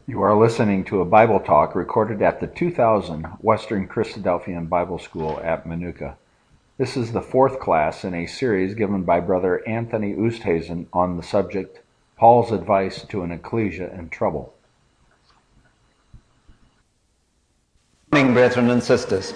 You are listening to a Bible talk recorded at the 2000 Western Christadelphian Bible School at Manuka. This is the fourth class in a series given by Brother Anthony Oosthuizen on the subject, Paul's Advice to an Ecclesia in Trouble. Good morning, brethren and sisters.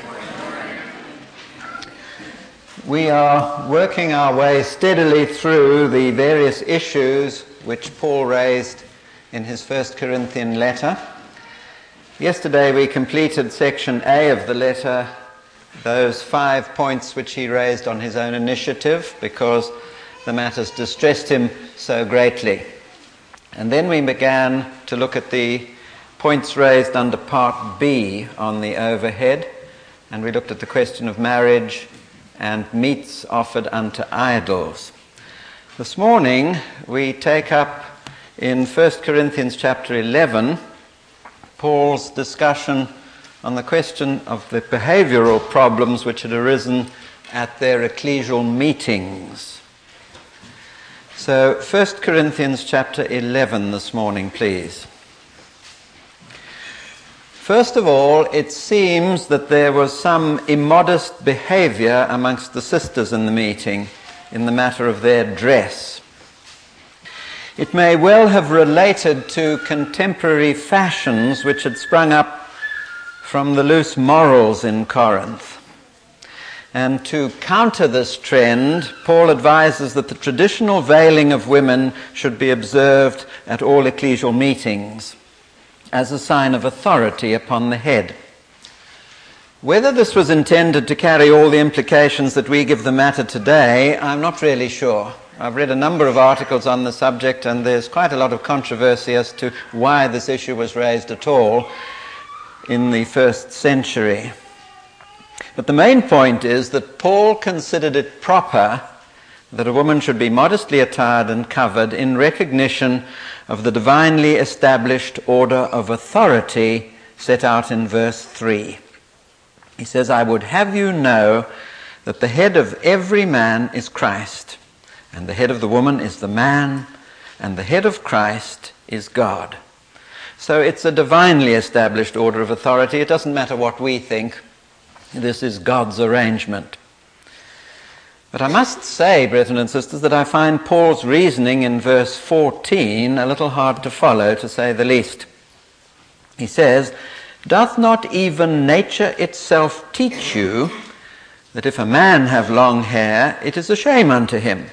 We are working our way steadily through the various issues which Paul raised in his 1 Corinthian letter. Yesterday we completed section A of the letter, those 5 points which he raised on his own initiative because the matters distressed him so greatly. And then we began to look at the points raised under part B on the overhead, and we looked at the question of marriage and meats offered unto idols. This morning we take up in 1 Corinthians chapter 11, Paul's discussion on the question of the behavioral problems which had arisen at their ecclesial meetings. So 1 Corinthians chapter 11 this morning, please. First of all, it seems that there was some immodest behavior amongst the sisters in the meeting in the matter of their dress. It may well have related to contemporary fashions which had sprung up from the loose morals in Corinth. And to counter this trend, Paul advises that the traditional veiling of women should be observed at all ecclesial meetings as a sign of authority upon the head. Whether this was intended to carry all the implications that we give the matter today, I'm not really sure. I've read a number of articles on the subject, and there's quite a lot of controversy as to why this issue was raised at all in the first century. But the main point is that Paul considered it proper that a woman should be modestly attired and covered in recognition of the divinely established order of authority set out in verse 3. He says, "I would have you know that the head of every man is Christ, and the head of the woman is the man, and the head of Christ is God." So it's a divinely established order of authority. It doesn't matter what we think. This is God's arrangement. But I must say, brethren and sisters, that I find Paul's reasoning in verse 14 a little hard to follow, to say the least. He says, "Doth not even nature itself teach you that if a man have long hair, it is a shame unto him?"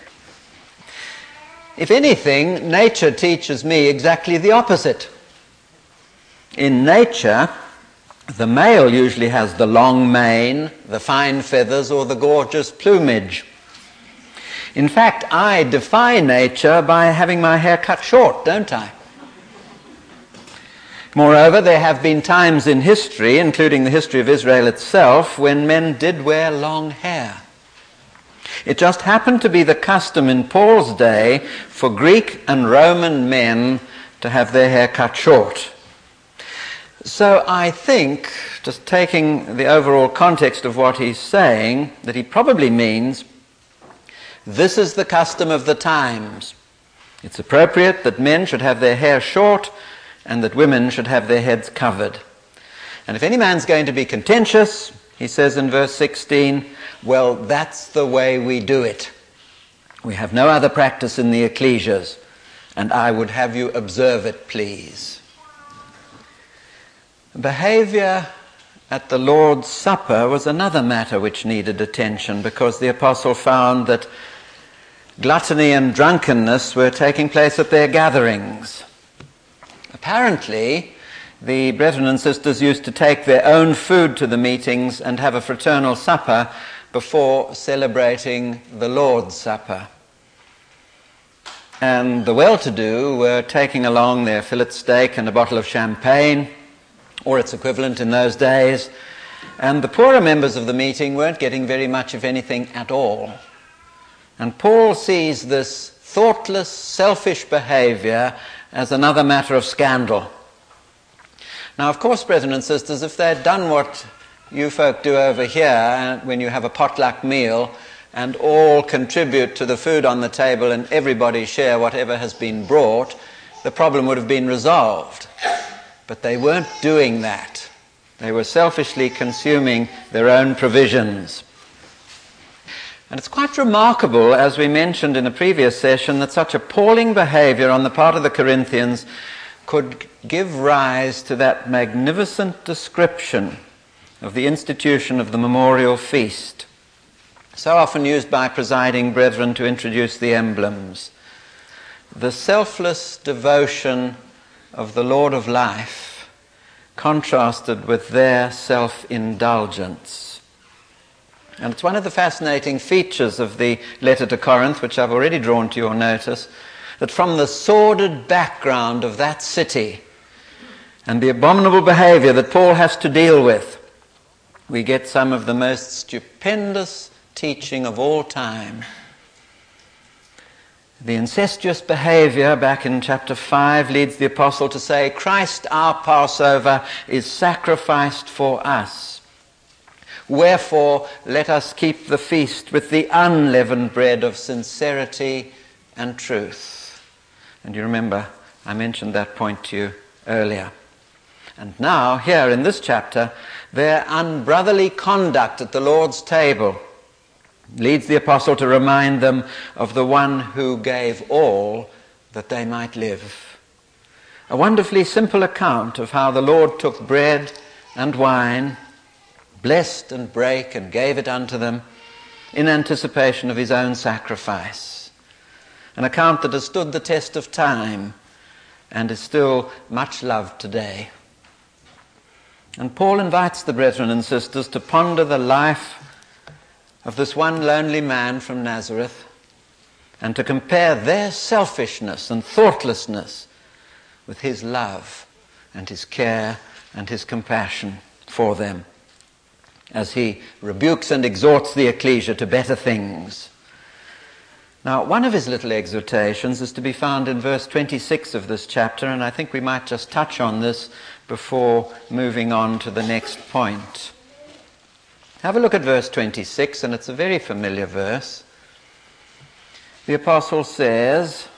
If anything, nature teaches me exactly the opposite. In nature, the male usually has the long mane, the fine feathers, or the gorgeous plumage. In fact, I defy nature by having my hair cut short, don't I? Moreover, there have been times in history, including the history of Israel itself, when men did wear long hair. It just happened to be the custom in Paul's day for Greek and Roman men to have their hair cut short. So I think, just taking the overall context of what he's saying, that he probably means this is the custom of the times. It's appropriate that men should have their hair short and that women should have their heads covered. And if any man's going to be contentious, he says in verse 16, well, that's the way we do it. We have no other practice in the ecclesias, and I would have you observe it, please. Behavior at the Lord's Supper was another matter which needed attention, because the apostle found that gluttony and drunkenness were taking place at their gatherings. Apparently, the brethren and sisters used to take their own food to the meetings and have a fraternal supper before celebrating the Lord's Supper. And the well-to-do were taking along their fillet steak and a bottle of champagne, or its equivalent in those days, and the poorer members of the meeting weren't getting very much of anything at all. And Paul sees this thoughtless, selfish behavior as another matter of scandal. Now, of course, brethren and sisters, if they'd done what you folk do over here when you have a potluck meal and all contribute to the food on the table and everybody share whatever has been brought, the problem would have been resolved. But they weren't doing that. They were selfishly consuming their own provisions. And it's quite remarkable, as we mentioned in a previous session, that such appalling behavior on the part of the Corinthians could give rise to that magnificent description of the institution of the memorial feast, so often used by presiding brethren to introduce the emblems. The selfless devotion of the Lord of life contrasted with their self-indulgence. And it's one of the fascinating features of the letter to Corinth, which I've already drawn to your notice, that from the sordid background of that city and the abominable behavior that Paul has to deal with, we get some of the most stupendous teaching of all time. The incestuous behavior back in chapter 5 leads the apostle to say, Christ our Passover is sacrificed for us. Wherefore let us keep the feast with the unleavened bread of sincerity and truth. And you remember, I mentioned that point to you earlier. And now, here in this chapter, their unbrotherly conduct at the Lord's table leads the apostle to remind them of the one who gave all that they might live. A wonderfully simple account of how the Lord took bread and wine, blessed and brake and gave it unto them in anticipation of his own sacrifice. An account that has stood the test of time and is still much loved today. And Paul invites the brethren and sisters to ponder the life of this one lonely man from Nazareth and to compare their selfishness and thoughtlessness with his love and his care and his compassion for them as he rebukes and exhorts the ecclesia to better things. Now, one of his little exhortations is to be found in verse 26 of this chapter, and I think we might just touch on this before moving on to the next point. Have a look at verse 26, and it's a very familiar verse. The apostle says,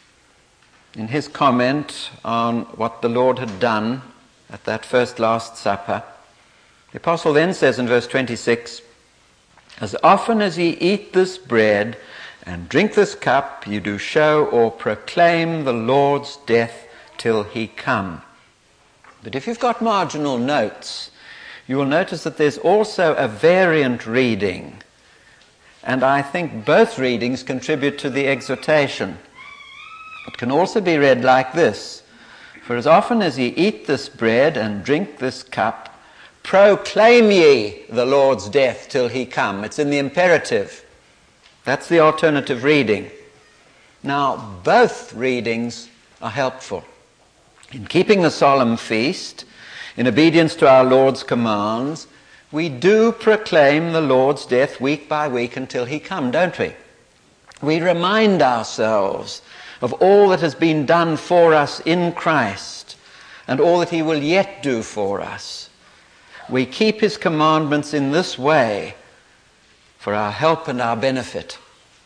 in his comment on what the Lord had done at that first Last Supper, the apostle then says in verse 26, As often as ye eat this bread and drink this cup, you do show or proclaim the Lord's death till he come. But if you've got marginal notes, you will notice that there's also a variant reading. And I think both readings contribute to the exhortation. It can also be read like this. For as often as ye eat this bread and drink this cup, proclaim ye the Lord's death till he come. It's in the imperative. That's the alternative reading. Now, both readings are helpful. In keeping the solemn feast, in obedience to our Lord's commands, we do proclaim the Lord's death week by week until he come, don't we? We remind ourselves of all that has been done for us in Christ and all that he will yet do for us. We keep his commandments in this way for our help and our benefit.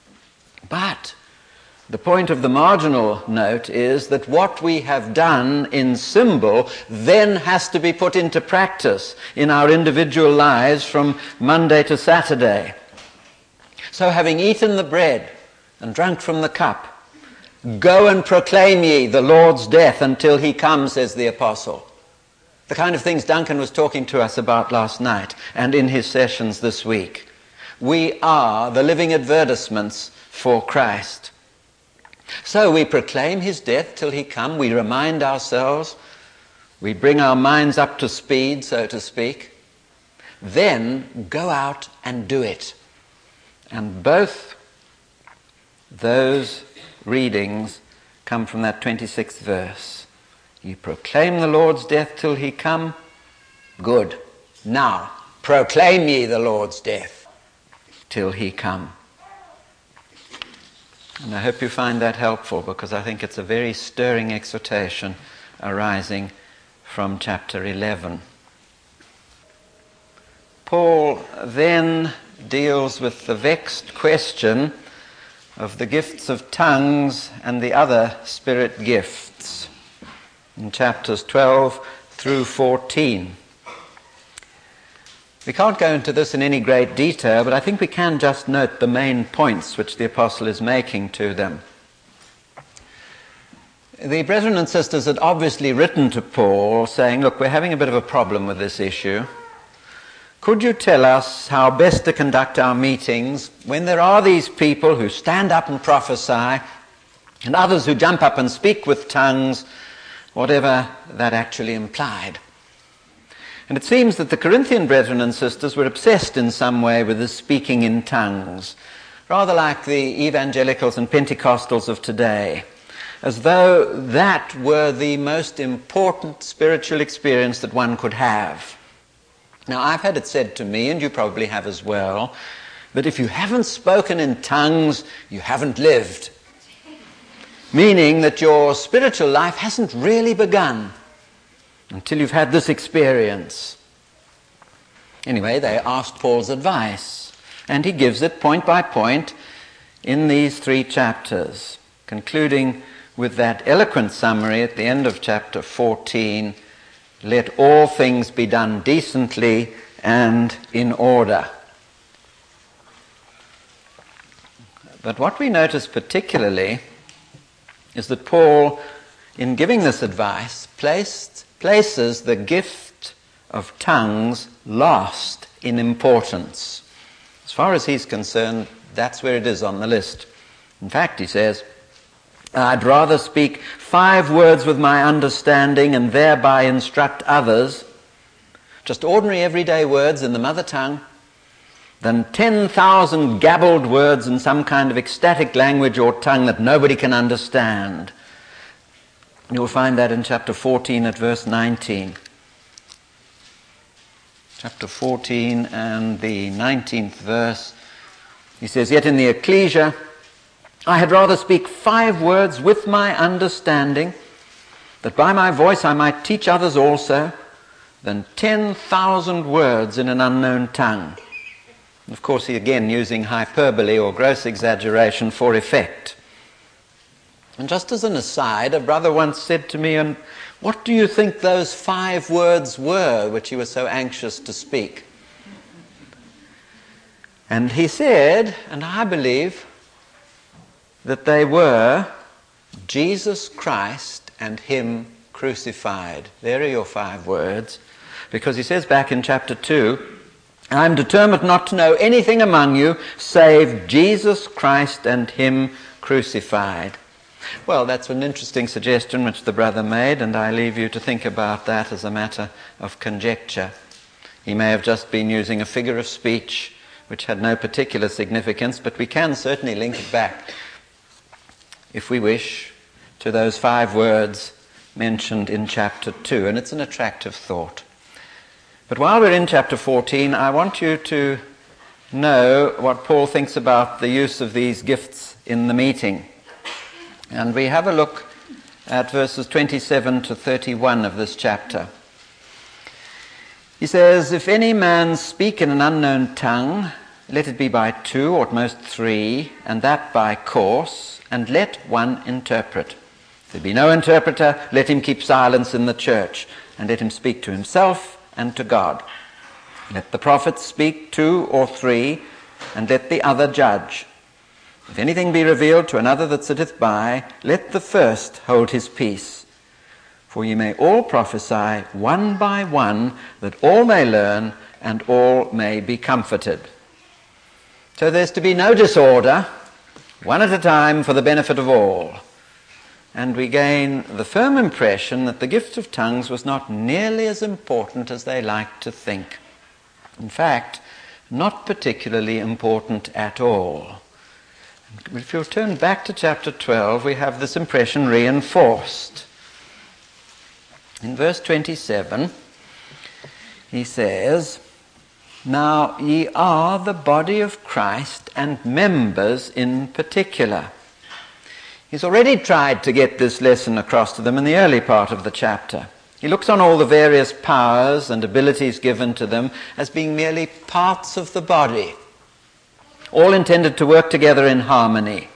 But the point of the marginal note is that what we have done in symbol then has to be put into practice in our individual lives from Monday to Saturday. So having eaten the bread and drunk from the cup, go and proclaim ye the Lord's death until he comes, says the apostle. The kind of things Duncan was talking to us about last night and in his sessions this week. We are the living advertisements for Christ. So we proclaim his death till he come. We remind ourselves. We bring our minds up to speed, so to speak. Then go out and do it. And both those readings come from that 26th verse. You proclaim the Lord's death till he come. Good. Now, proclaim ye the Lord's death till he come. And I hope you find that helpful, because I think it's a very stirring exhortation arising from chapter 11. Paul then deals with the vexed question of the gifts of tongues and the other Spirit gifts in chapters 12 through 14. We can't go into this in any great detail, but I think we can just note the main points which the apostle is making to them. The brethren and sisters had obviously written to Paul saying, look, we're having a bit of a problem with this issue. Could you tell us how best to conduct our meetings when there are these people who stand up and prophesy and others who jump up and speak with tongues, whatever that actually implied? And it seems that the Corinthian brethren and sisters were obsessed in some way with this speaking in tongues, rather like the evangelicals and Pentecostals of today, as though that were the most important spiritual experience that one could have. Now, I've had it said to me, and you probably have as well, that if you haven't spoken in tongues, you haven't lived. Meaning that your spiritual life hasn't really begun until you've had this experience. Anyway, they asked Paul's advice, and he gives it point by point in these 3 chapters, concluding with that eloquent summary at the end of chapter 14, let all things be done decently and in order. But what we notice particularly is that Paul, in giving this advice, places the gift of tongues last in importance. As far as he's concerned, that's where it is on the list. In fact, he says, I'd rather speak 5 words with my understanding and thereby instruct others, just ordinary everyday words in the mother tongue, than 10,000 gabbled words in some kind of ecstatic language or tongue that nobody can understand. You'll find that in chapter 14 at verse 19. Chapter 14 and the 19th verse. He says, yet in the ecclesia, I had rather speak 5 words with my understanding, that by my voice I might teach others also, than 10,000 words in an unknown tongue. And of course, he again using hyperbole or gross exaggeration for effect. And just as an aside, a brother once said to me, and what do you think those 5 words were which he was so anxious to speak? And he said, and I believe, that they were Jesus Christ and Him crucified. There are your 5 words. Because he says back in chapter 2, I am determined not to know anything among you save Jesus Christ and Him crucified. Well, that's an interesting suggestion which the brother made, and I leave you to think about that as a matter of conjecture. He may have just been using a figure of speech which had no particular significance, but we can certainly link it back, if we wish, to those 5 words mentioned in chapter 2, and it's an attractive thought. But while we're in chapter 14, I want you to know what Paul thinks about the use of these gifts in the meeting. And we have a look at verses 27 to 31 of this chapter. He says, if any man speak in an unknown tongue, let it be by 2 or at most 3, and that by course, and let one interpret. If there be no interpreter, let him keep silence in the church, and let him speak to himself and to God. Let the prophets speak 2 or 3, and let the other judge. If anything be revealed to another that sitteth by, let the first hold his peace. For ye may all prophesy one by one, that all may learn, and all may be comforted. So there's to be no disorder, one at a time for the benefit of all. And we gain the firm impression that the gift of tongues was not nearly as important as they like to think. In fact, not particularly important at all. If you'll turn back to chapter 12, we have this impression reinforced. In verse 27, he says, now ye are the body of Christ, and members in particular. He's already tried to get this lesson across to them in the early part of the chapter. He looks on all the various powers and abilities given to them as being merely parts of the body, all intended to work together in harmony.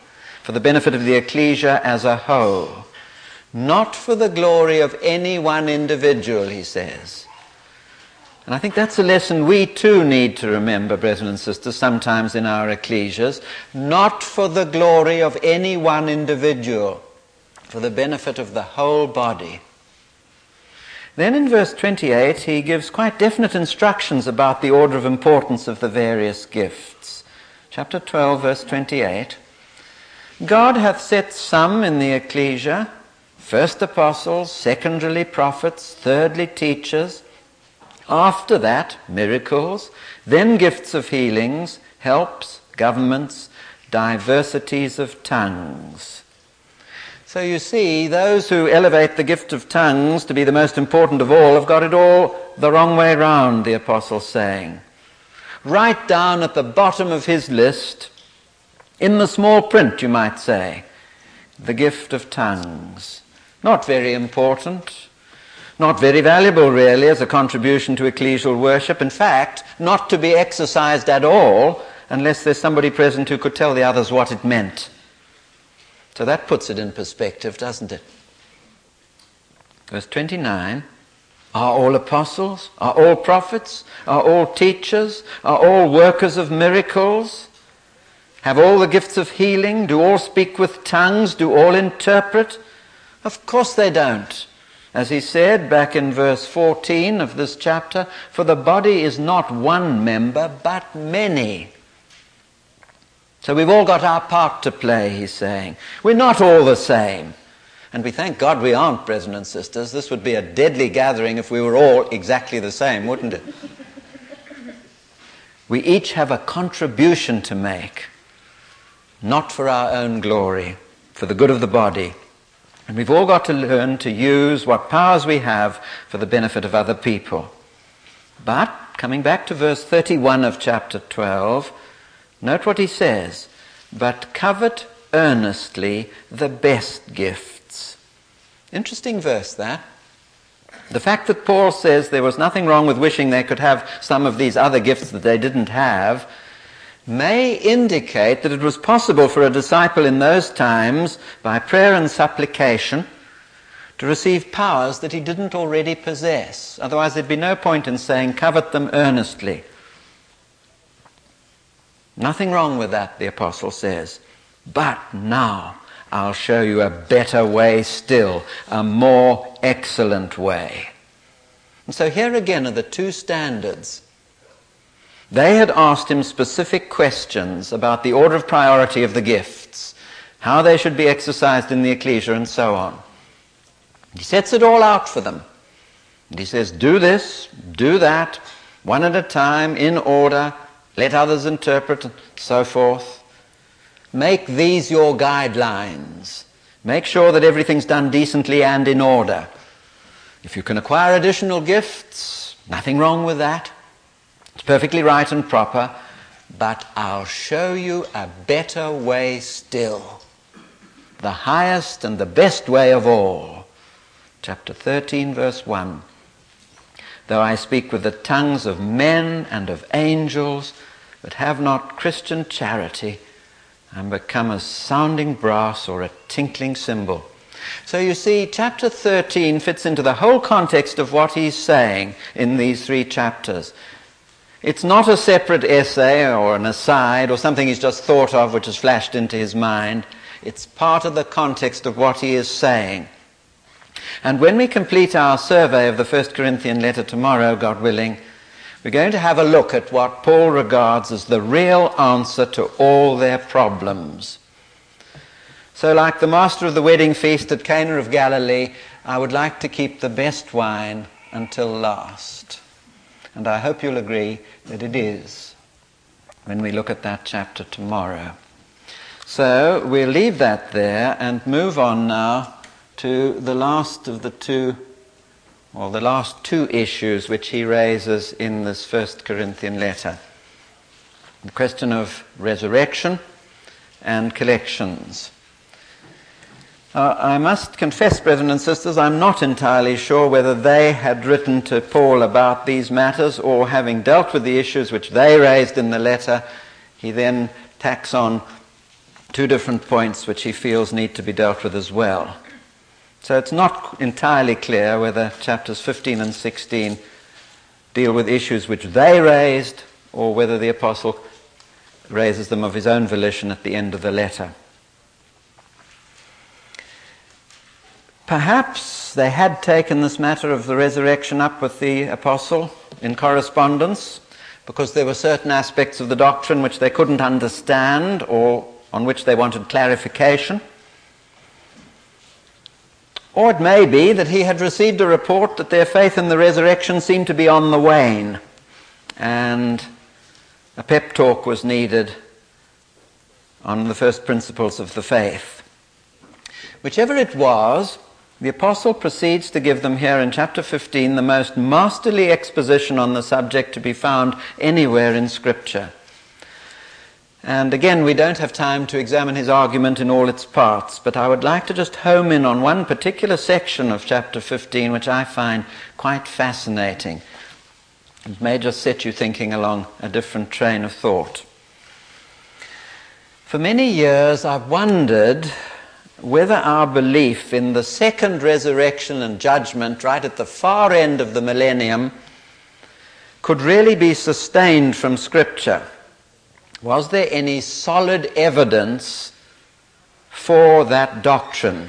for the benefit of the ecclesia as a whole. Not for the glory of any one individual, he says. And I think that's a lesson we too need to remember, brethren and sisters, sometimes in our ecclesias. Not for the glory of any one individual, for the benefit of the whole body. Then in verse 28, he gives quite definite instructions about the order of importance of the various gifts. Chapter 12, verse 28. God hath set some in the ecclesia, first apostles, secondarily prophets, thirdly teachers, after that miracles, then gifts of healings, helps, governments, diversities of tongues. So you see, those who elevate the gift of tongues to be the most important of all have got it all the wrong way round, the apostle's saying. Right down at the bottom of his list, in the small print, you might say, the gift of tongues. Not very important, not very valuable really as a contribution to ecclesial worship. In fact, not to be exercised at all unless there's somebody present who could tell the others what it meant. So that puts it in perspective, doesn't it? Verse 29, are all apostles? Are all prophets? Are all teachers? Are all workers of miracles? Have all the gifts of healing? Do all speak with tongues? Do all interpret? Of course they don't. As he said back in verse 14 of this chapter, for the body is not one member, but many. So we've all got our part to play, he's saying. We're not all the same. And we thank God we aren't, brethren and sisters. This would be a deadly gathering if we were all exactly the same, wouldn't it? We each have a contribution to make, not for our own glory, for the good of the body. And we've all got to learn to use what powers we have for the benefit of other people. But, coming back to verse 31 of chapter 12, note what he says, but covet earnestly the best gifts. Interesting verse, that. The fact that Paul says there was nothing wrong with wishing they could have some of these other gifts that they didn't have may indicate that it was possible for a disciple in those times, by prayer and supplication, to receive powers that he didn't already possess. Otherwise there'd be no point in saying, covet them earnestly. Nothing wrong with that, the apostle says. But now I'll show you a better way still, a more excellent way. And so here again are the two standards. They had asked him specific questions about the order of priority of the gifts, how they should be exercised in the ecclesia, and so on. He sets it all out for them. And he says, do this, do that, one at a time, in order, let others interpret, and so forth. Make these your guidelines. Make sure that everything's done decently and in order. If you can acquire additional gifts, nothing wrong with that. It's perfectly right and proper, but I'll show you a better way still. The highest and the best way of all. Chapter 13, verse 1. Though I speak with the tongues of men and of angels, but have not Christian charity, I am become a sounding brass or a tinkling cymbal. So you see, chapter 13 fits into the whole context of what he's saying in these 3 chapters. It's not a separate essay or an aside or something he's just thought of which has flashed into his mind. It's part of the context of what he is saying. And when we complete our survey of the 1 Corinthian letter tomorrow, God willing, we're going to have a look at what Paul regards as the real answer to all their problems. So like the master of the wedding feast at Cana of Galilee, I would like to keep the best wine until last. And I hope you'll agree that it is when we look at that chapter tomorrow. So we'll leave that there and move on now to the last of the last two issues which he raises in this 1 Corinthian letter. The question of resurrection and collections. I must confess, brethren and sisters, I'm not entirely sure whether they had written to Paul about these matters, or having dealt with the issues which they raised in the letter, he then tacks on two different points which he feels need to be dealt with as well. So it's not entirely clear whether chapters 15 and 16 deal with issues which they raised or whether the apostle raises them of his own volition at the end of the letter. Perhaps they had taken this matter of the resurrection up with the apostle in correspondence because there were certain aspects of the doctrine which they couldn't understand or on which they wanted clarification. Or it may be that he had received a report that their faith in the resurrection seemed to be on the wane and a pep talk was needed on the first principles of the faith. Whichever it was, the apostle proceeds to give them here in chapter 15 the most masterly exposition on the subject to be found anywhere in Scripture. And again, we don't have time to examine his argument in all its parts, but I would like to just home in on one particular section of chapter 15 which I find quite fascinating. It may just set you thinking along a different train of thought. For many years I've wondered whether our belief in the second resurrection and judgment right at the far end of the millennium could really be sustained from Scripture. Was there any solid evidence for that doctrine?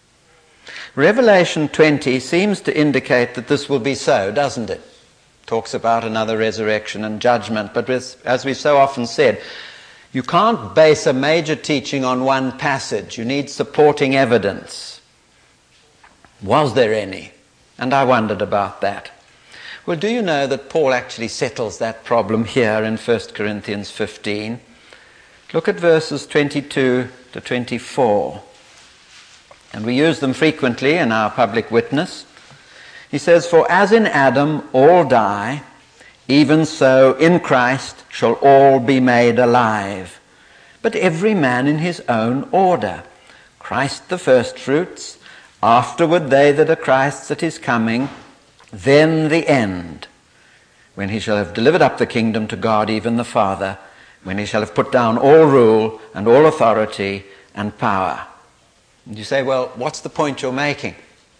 Revelation 20 seems to indicate that this will be so, doesn't it? Talks about another resurrection and judgment, but as we've so often said, you can't base a major teaching on one passage. You need supporting evidence. Was there any? And I wondered about that. Well, do you know that Paul actually settles that problem here in 1 Corinthians 15? Look at verses 22 to 24. And we use them frequently in our public witness. He says, "For as in Adam all die, even so in Christ shall all be made alive. But every man in his own order. Christ the firstfruits, afterward they that are Christ's at his coming, then the end, when he shall have delivered up the kingdom to God, even the Father, when he shall have put down all rule and all authority and power." And you say, well, what's the point you're making?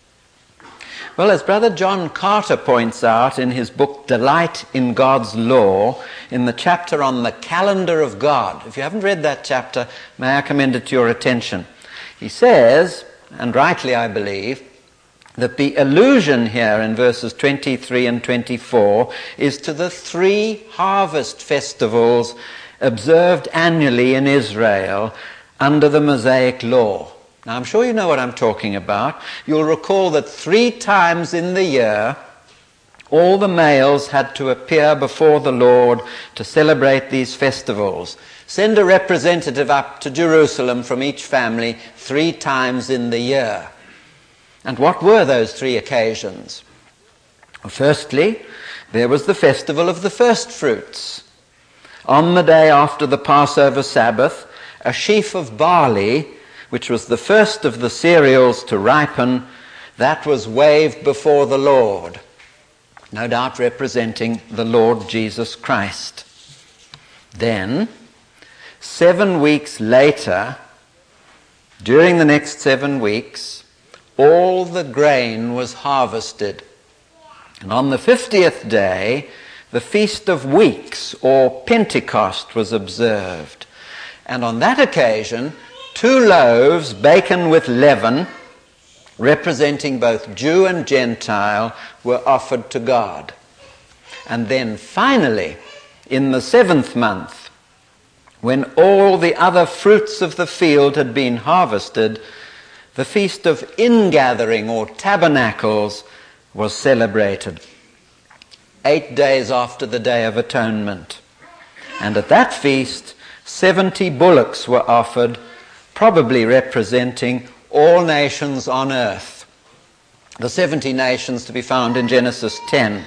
Well, as Brother John Carter points out in his book Delight in God's Law, in the chapter on the calendar of God, if you haven't read that chapter, may I commend it to your attention. He says, and rightly I believe, that the allusion here in verses 23 and 24 is to the 3 harvest festivals observed annually in Israel under the Mosaic law. Now, I'm sure you know what I'm talking about. You'll recall that 3 times in the year, all the males had to appear before the Lord to celebrate these festivals. Send a representative up to Jerusalem from each family 3 times in the year. And what were those 3 occasions? Well, firstly, there was the festival of the firstfruits. On the day after the Passover Sabbath, a sheaf of barley, which was the first of the cereals to ripen, that was waved before the Lord, no doubt representing the Lord Jesus Christ. Then, 7 weeks later, during the next 7 weeks, all the grain was harvested. And on the 50th day, the Feast of Weeks, or Pentecost, was observed. And on that occasion, 2 loaves baken with leaven, representing both Jew and Gentile, were offered to God. And then finally, in the 7th month, when all the other fruits of the field had been harvested, the Feast of Ingathering, or Tabernacles, was celebrated 8 days after the Day of Atonement. And at that feast, 70 bullocks were offered, probably representing all nations on earth. The 70 nations to be found in Genesis 10.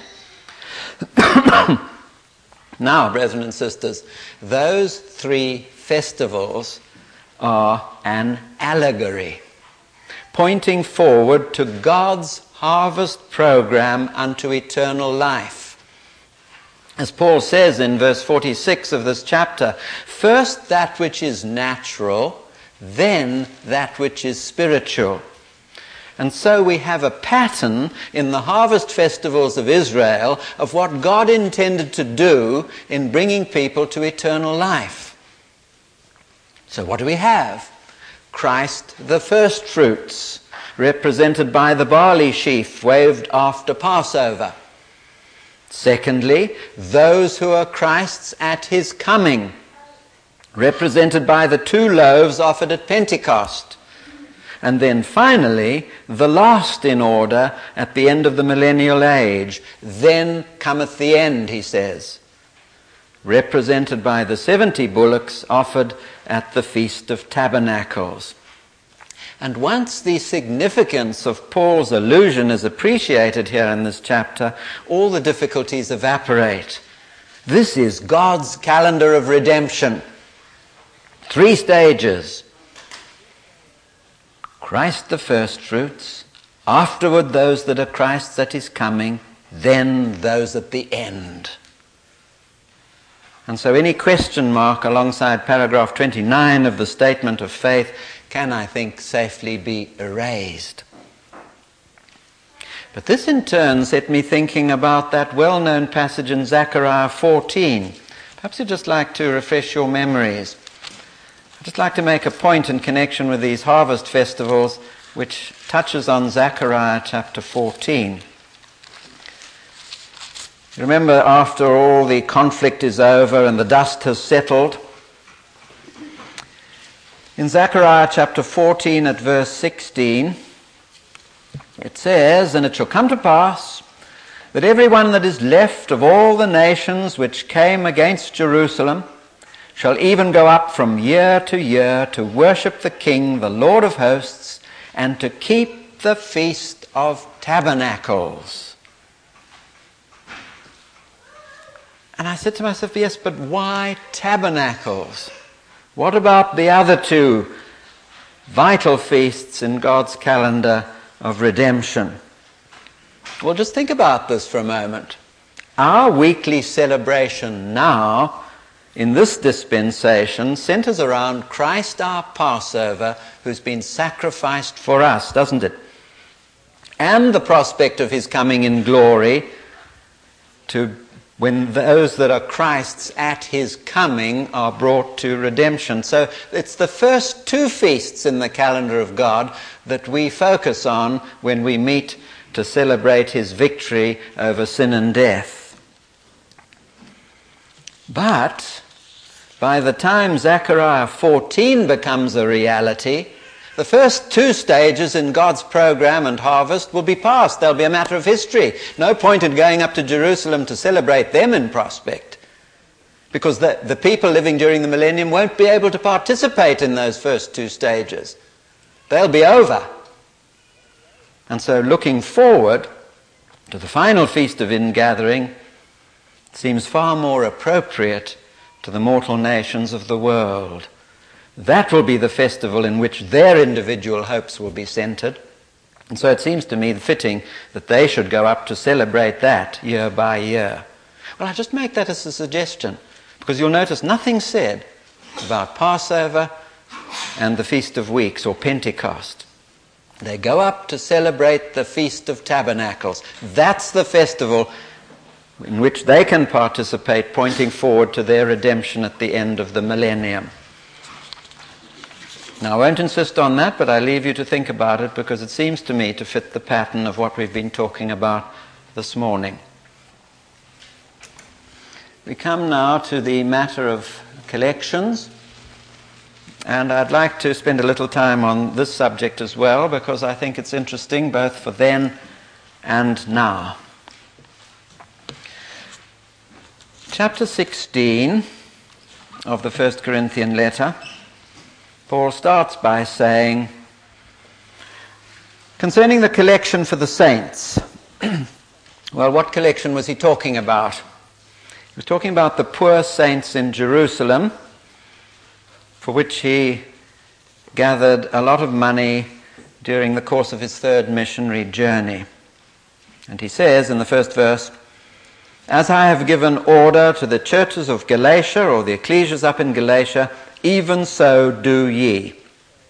Now, brethren and sisters, those 3 festivals are an allegory, pointing forward to God's harvest program unto eternal life. As Paul says in verse 46 of this chapter, first that which is natural, then that which is spiritual. And so we have a pattern in the harvest festivals of Israel of what God intended to do in bringing people to eternal life. So what do we have? Christ the first fruits, represented by the barley sheaf waved after Passover. Secondly, those who are Christ's at his coming, represented by the 2 loaves offered at Pentecost. And then finally, the last in order at the end of the millennial age. Then cometh the end, he says, represented by the 70 bullocks offered at the Feast of Tabernacles. And once the significance of Paul's allusion is appreciated here in this chapter, all the difficulties evaporate. This is God's calendar of redemption. 3 stages. Christ the first fruits, afterward those that are Christ's at his coming, then those at the end. And so any question mark alongside paragraph 29 of the statement of faith can, I think, safely be erased. But this in turn set me thinking about that well-known passage in Zechariah 14. Perhaps you'd just like to refresh your memories. I'd just like to make a point in connection with these harvest festivals which touches on Zechariah chapter 14. You remember, after all the conflict is over and the dust has settled, in Zechariah chapter 14 at verse 16, it says, "And it shall come to pass that everyone that is left of all the nations which came against Jerusalem shall even go up from year to worship the King, the Lord of hosts, and to keep the Feast of Tabernacles." And I said to myself, yes, but why tabernacles? What about the other 2 vital feasts in God's calendar of redemption? Well, just think about this for a moment. Our weekly celebration now, in this dispensation, centers around Christ our Passover, who's been sacrificed for us, doesn't it? And the prospect of his coming in glory, to when those that are Christ's at his coming are brought to redemption. So it's the first 2 feasts in the calendar of God that we focus on when we meet to celebrate his victory over sin and death. But by the time Zechariah 14 becomes a reality, the first 2 stages in God's program and harvest will be past. They'll be a matter of history. No point in going up to Jerusalem to celebrate them in prospect, because the people living during the millennium won't be able to participate in those first 2 stages. They'll be over. And so looking forward to the final Feast of Ingathering seems far more appropriate to the mortal nations of the world. That will be the festival in which their individual hopes will be centered. And so it seems to me fitting that they should go up to celebrate that year by year. Well, I just make that as a suggestion, because you'll notice nothing said about Passover and the Feast of Weeks or Pentecost. They go up to celebrate the Feast of Tabernacles. That's the festival in which they can participate, pointing forward to their redemption at the end of the millennium. Now, I won't insist on that, but I leave you to think about it, because it seems to me to fit the pattern of what we've been talking about this morning. We come now to the matter of collections, and I'd like to spend a little time on this subject as well, because I think it's interesting both for then and now. Chapter 16 of the 1 Corinthian letter, Paul starts by saying, concerning the collection for the saints. Well, what collection was he talking about? He was talking about the poor saints in Jerusalem, for which he gathered a lot of money during the course of his 3rd missionary journey. And he says in the first verse, "As I have given order to the churches of Galatia," or the ecclesias up in Galatia, "even so do ye."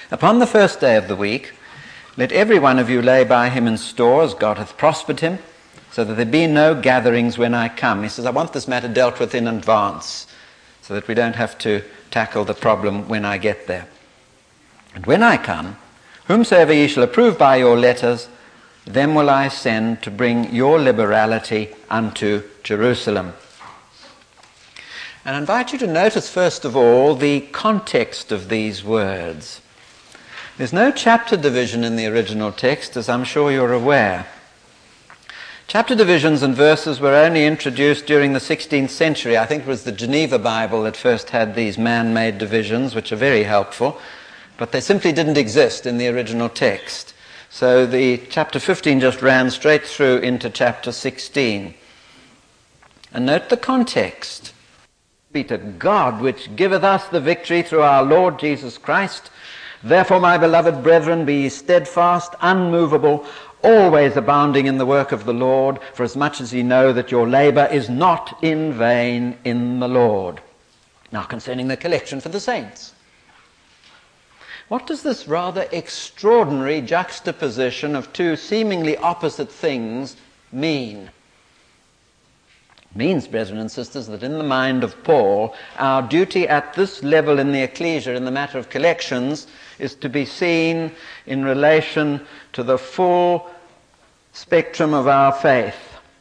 Upon the first day of the week, let every one of you lay by him in store as God hath prospered him, so that there be no gatherings when I come. He says, I want this matter dealt with in advance, so that we don't have to tackle the problem when I get there. And when I come, whomsoever ye shall approve by your letters, them will I send to bring your liberality unto Jerusalem. And I invite you to notice, first of all, the context of these words. There's no chapter division in the original text, as I'm sure you're aware. Chapter divisions and verses were only introduced during the 16th century. I think it was the Geneva Bible that first had these man-made divisions, which are very helpful, but they simply didn't exist in the original text. So the chapter 15 just ran straight through into chapter 16. And note the context. Be to God which giveth us the victory through our Lord Jesus Christ. Therefore, my beloved brethren, be ye steadfast, unmovable, always abounding in the work of the Lord, for as much as ye know that your labour is not in vain in the Lord. Now concerning the collection for the saints. What does this rather extraordinary juxtaposition of two seemingly opposite things mean? It means, brethren and sisters, that in the mind of Paul, our duty at this level in the ecclesia in the matter of collections is to be seen in relation to the full spectrum of our faith.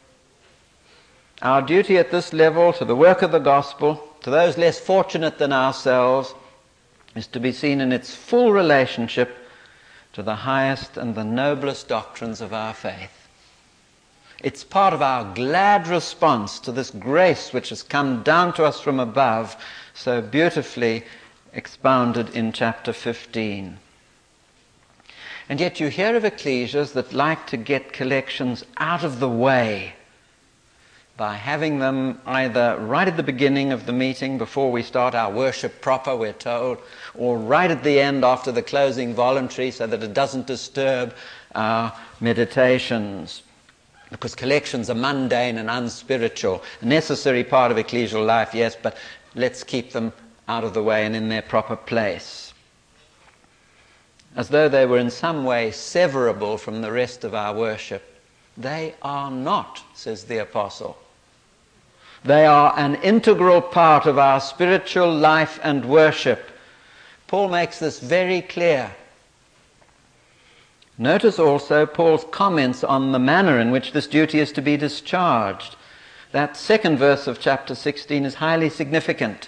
Our duty at this level to the work of the gospel, to those less fortunate than ourselves, is to be seen in its full relationship to the highest and the noblest doctrines of our faith. It's part of our glad response to this grace which has come down to us from above, so beautifully expounded in chapter 15. And yet you hear of ecclesias that like to get collections out of the way by having them either right at the beginning of the meeting before we start our worship proper, we're told, or right at the end after the closing voluntary so that it doesn't disturb our meditations. Because collections are mundane and unspiritual, a necessary part of ecclesial life, yes, but let's keep them out of the way and in their proper place. As though they were in some way severable from the rest of our worship. They are not, says the apostle. They are an integral part of our spiritual life and worship. Paul makes this very clear. Notice also Paul's comments on the manner in which this duty is to be discharged. That second verse of chapter 16 is highly significant.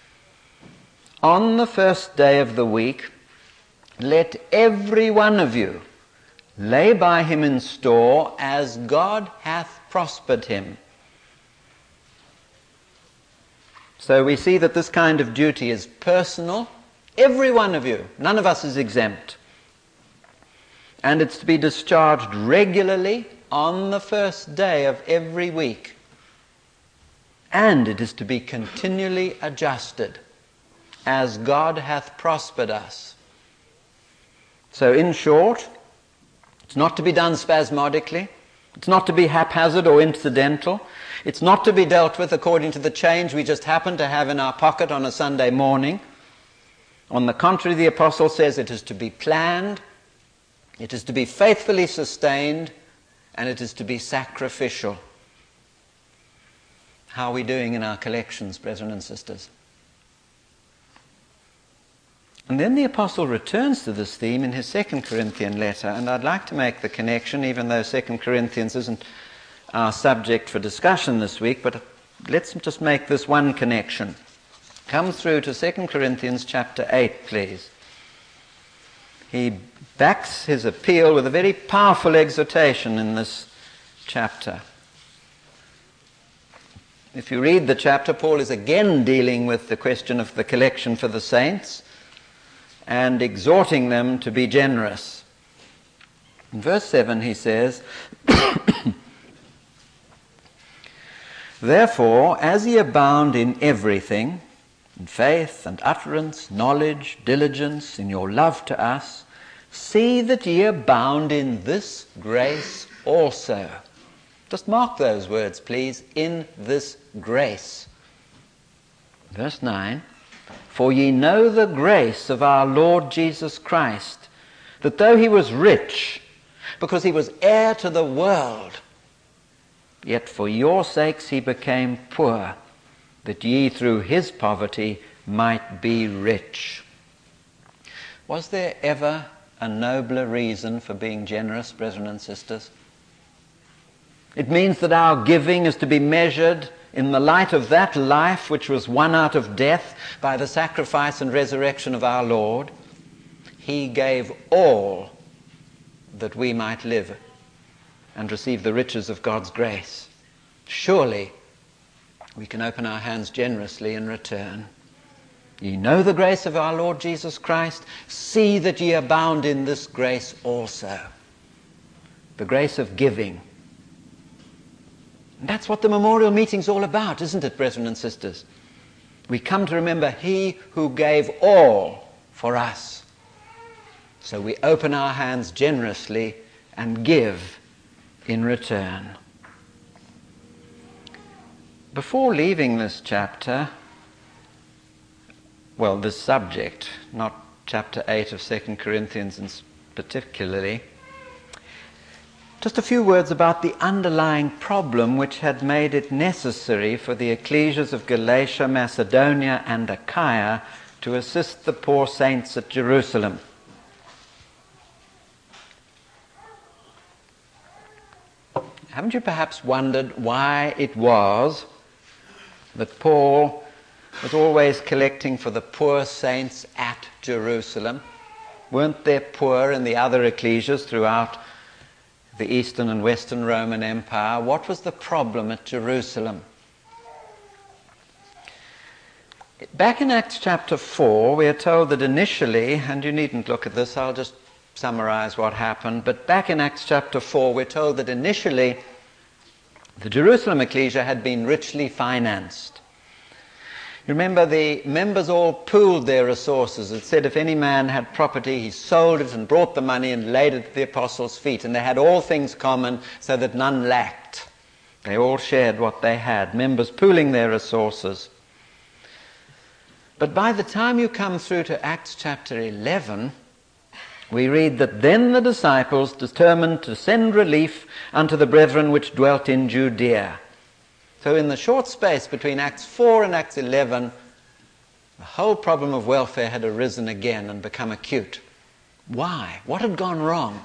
On the first day of the week, let every one of you lay by him in store as God hath prospered him. So we see that this kind of duty is personal. Every one of you, none of us is exempt. And it's to be discharged regularly on the first day of every week. And it is to be continually adjusted as God hath prospered us. So in short, it's not to be done spasmodically. It's not to be haphazard or incidental. It's not to be dealt with according to the change we just happen to have in our pocket on a Sunday morning. On the contrary, the apostle says it is to be planned, it is to be faithfully sustained, and it is to be sacrificial. How are we doing in our collections, brethren and sisters? And then the apostle returns to this theme in his 2 Corinthian letter, and I'd like to make the connection, even though 2 Corinthians isn't our subject for discussion this week, but let's just make this one connection. Come through to 2 Corinthians chapter 8, please. He backs his appeal with a very powerful exhortation in this chapter. If you read the chapter, Paul is again dealing with the question of the collection for the saints and exhorting them to be generous. In verse 7 he says, Therefore, as ye abound in everything, in faith and utterance, knowledge, diligence, in your love to us, see that ye abound in this grace also. Just mark those words, please, in this grace. Verse 9, For ye know the grace of our Lord Jesus Christ, that though he was rich, because he was heir to the world, yet for your sakes he became poor, that ye through his poverty might be rich. Was there ever a nobler reason for being generous, brethren and sisters? It means that our giving is to be measured in the light of that life which was won out of death by the sacrifice and resurrection of our Lord. He gave all that we might live and receive the riches of God's grace. Surely we can open our hands generously in return. Ye know the grace of our Lord Jesus Christ. See that ye abound in this grace also. The grace of giving. And that's what the memorial meeting's all about, isn't it, brethren and sisters? We come to remember he who gave all for us. So we open our hands generously and give in return. Before leaving this chapter, well, this subject, not chapter 8 of 2 Corinthians particularly, just a few words about the underlying problem which had made it necessary for the ecclesias of Galatia, Macedonia, and Achaia to assist the poor saints at Jerusalem. Haven't you perhaps wondered why it was that Paul was always collecting for the poor saints at Jerusalem? Weren't there poor in the other ecclesias throughout the Eastern and Western Roman Empire? What was the problem at Jerusalem? Back in Acts chapter 4, we are told that initially, and you needn't look at this, I'll just summarize what happened, but back in Acts chapter 4, we're told that initially the Jerusalem ecclesia had been richly financed. You remember the members all pooled their resources. It said if any man had property, he sold it and brought the money and laid it at the apostles' feet. And they had all things common so that none lacked. They all shared what they had, members pooling their resources. But by the time you come through to Acts chapter 11, we read that then the disciples determined to send relief unto the brethren which dwelt in Judea. So in the short space between Acts 4 and Acts 11, the whole problem of welfare had arisen again and become acute. Why? What had gone wrong?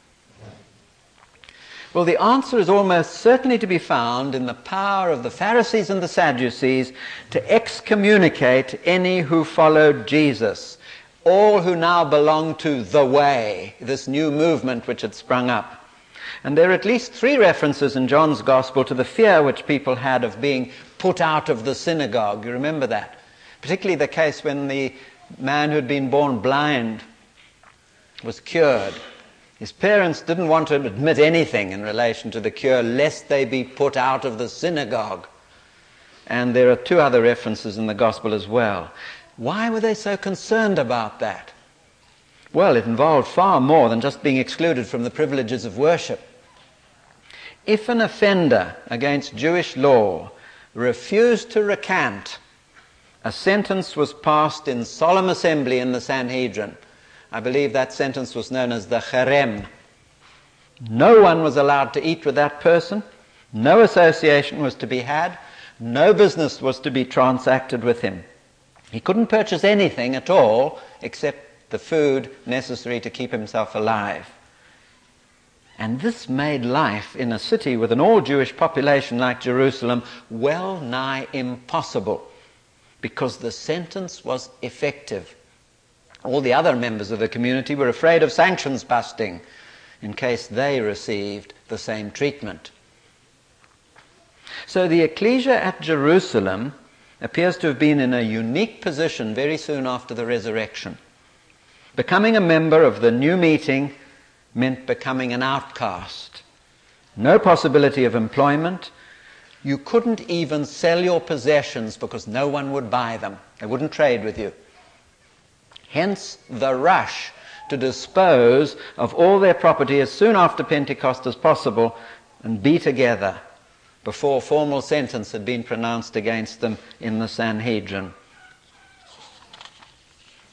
Well, the answer is almost certainly to be found in the power of the Pharisees and the Sadducees to excommunicate any who followed Jesus, all who now belong to the Way, this new movement which had sprung up. And there are at least 3 references in John's Gospel to the fear which people had of being put out of the synagogue. You remember that? Particularly the case when the man who had been born blind was cured. His parents didn't want to admit anything in relation to the cure, lest they be put out of the synagogue. And there are 2 other references in the Gospel as well. Why were they so concerned about that? Well, it involved far more than just being excluded from the privileges of worship. If an offender against Jewish law refused to recant, a sentence was passed in solemn assembly in the Sanhedrin. I believe that sentence was known as the cherem. No one was allowed to eat with that person. No association was to be had. No business was to be transacted with him. He couldn't purchase anything at all except the food necessary to keep himself alive. And this made life in a city with an all-Jewish population like Jerusalem well nigh impossible, because the sentence was effective. All the other members of the community were afraid of sanctions busting in case they received the same treatment. So the ecclesia at Jerusalem appears to have been in a unique position very soon after the resurrection. Becoming a member of the new meeting meant becoming an outcast. No possibility of employment. You couldn't even sell your possessions because no one would buy them. They wouldn't trade with you. Hence the rush to dispose of all their property as soon after Pentecost as possible and be together before formal sentence had been pronounced against them in the Sanhedrin.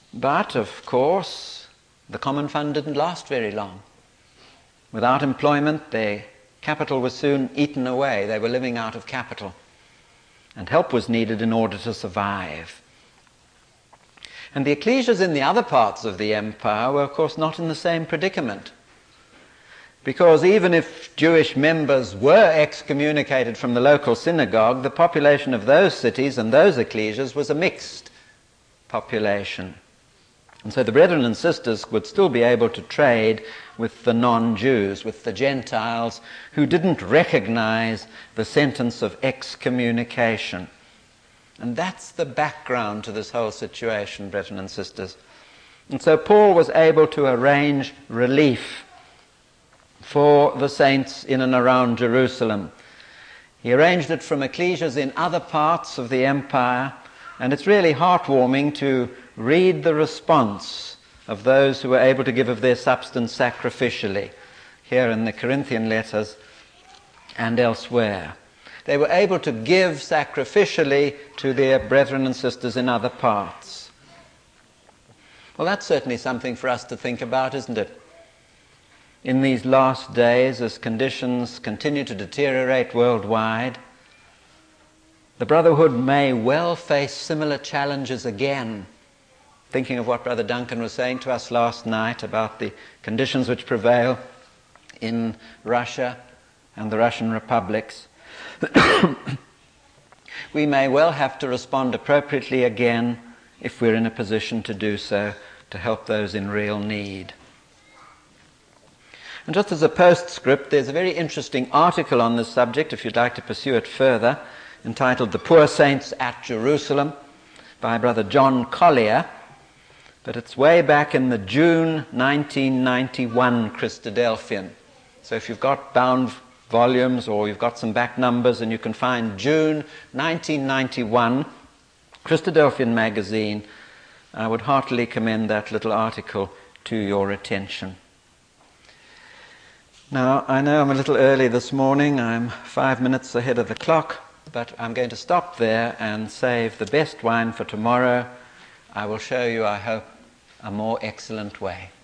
But, of course, the common fund didn't last very long. Without employment, their capital was soon eaten away. They were living out of capital. And help was needed in order to survive. And the ecclesias in the other parts of the empire were, of course, not in the same predicament. Because even if Jewish members were excommunicated from the local synagogue, the population of those cities and those ecclesias was a mixed population. And so the brethren and sisters would still be able to trade with the non-Jews, with the Gentiles who didn't recognize the sentence of excommunication. And that's the background to this whole situation, brethren and sisters. And so Paul was able to arrange relief for the saints in and around Jerusalem. He arranged it from ecclesias in other parts of the empire, and it's really heartwarming to read the response of those who were able to give of their substance sacrificially, here in the Corinthian letters and elsewhere. They were able to give sacrificially to their brethren and sisters in other parts. Well, that's certainly something for us to think about, isn't it? In these last days, as conditions continue to deteriorate worldwide, the Brotherhood may well face similar challenges again. Thinking of what Brother Duncan was saying to us last night about the conditions which prevail in Russia and the Russian republics, we may well have to respond appropriately again if we're in a position to do so, to help those in real need. And just as a postscript, there's a very interesting article on this subject, if you'd like to pursue it further, entitled "The Poor Saints at Jerusalem" by Brother John Collier, but it's way back in the June 1991 Christadelphian. So if you've got bound volumes or you've got some back numbers and you can find June 1991 Christadelphian magazine, I would heartily commend that little article to your attention. Now, I know I'm a little early this morning. I'm 5 minutes ahead of the clock, but I'm going to stop there and save the best wine for tomorrow. I will show you, I hope, a more excellent way.